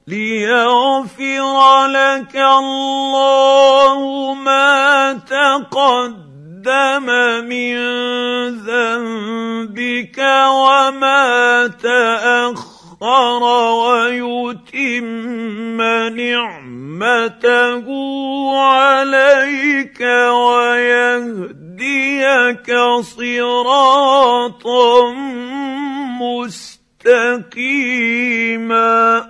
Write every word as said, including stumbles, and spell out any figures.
ليغفر لك الله ما تقدم من ذنبك وما تأخر ويتم نعمته عليك ويهديك صراطا مستقيما.